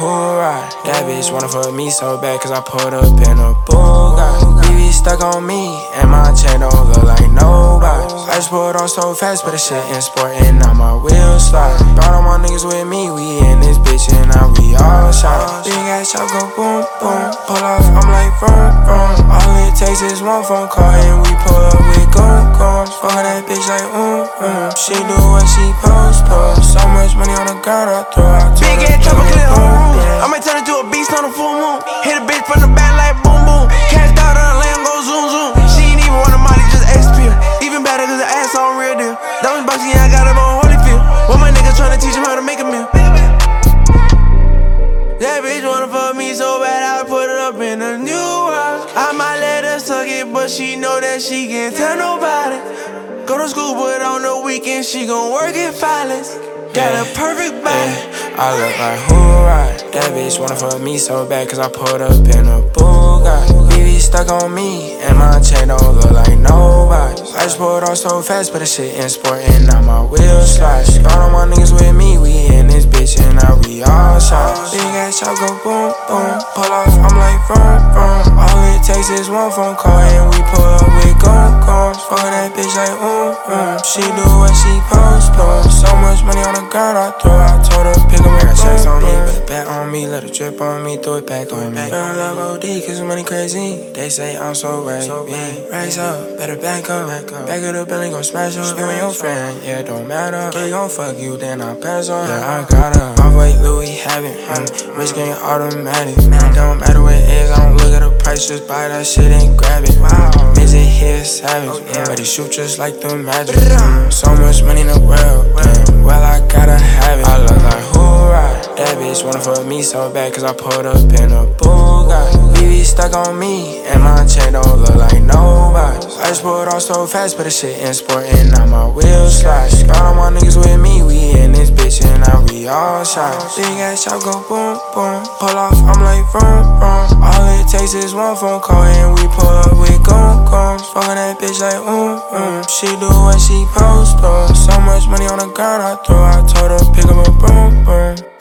hoorah. That bitch wanna fuck me so bad cause I pulled up in a Bugatti. BB stuck on me and my chain don't look like nobody. I just pulled on so fast, but the shit in sport and now my wheels slide. Brought all my niggas with me, we in this bitch and now we all shot. Big ass shot go boom boom, pull off, I'm like vroom vroom. All it takes is one phone call and we pull up with goon goons. Fuck that bitch like she do what she post. So much money on the ground, I throw out. Big ass chopper clear I might turn into a beast on the full moon. Hit a bitch from the back like boom boom. Cashed out on the land, go zoom zoom. She ain't even want a money, just XP. Even better cause the ass on real deal. Diamonds boxy, I got him on Holyfield. One my niggas tryna teach him how to make a meal. That bitch wanna fuck me so bad, I put it up in a new house. I might let her suck it, but she know that she can't tell nobody. Go to school, but on the weekend she gon' work at Filings. Got a perfect body. I look like hoorah. That bitch wanna fuck me so bad cause I pulled up in a Bugatti. BB stuck on me and my chain don't look like nobody. I just pulled off so fast, but the shit in sport and now my wheels slide. Brought all my niggas with me, we in this bitch and now we all shot. Big ass shot go boom boom, pull off, I'm like vroom vroom. All it takes is one phone call and we pull up with goon goons. Fuck that bitch like she do what she post. So much money on the ground, I throw out, told her pick up. I got checks on me, better bet on me, let it drip on me, throw it back on me. Burn love OD cause the money crazy. They say I'm so right, raise up, better back up. Back of the building, gon' smash up. You and your friend, yeah, it don't matter. They gon' fuck you, then I pass on. Yeah, I got her. Off-white Louis habit, rich getting automatic. It don't matter what it is, I don't look at the price, just buy that shit and grab it. Wow, music here is savage, but he shoot just like the magic. So much money in the world, well I gotta have it. I look like hoorah. That bitch wanna fuck me so bad cause I pulled up in a Bugatti. BB stuck on me and my chain don't look like nobody. I just pulled off so fast, but the shit in sport and now my wheels slide. Brought all my niggas with me, we in this bitch and now we all shot. Big ass shot go boom boom, pull off, I'm like vroom vroom. All it takes is one phone call and we pull up with goon goons. Fuckin' that bitch like she do what she post. So much money on the ground, I throw out, told her pick up a boom boom.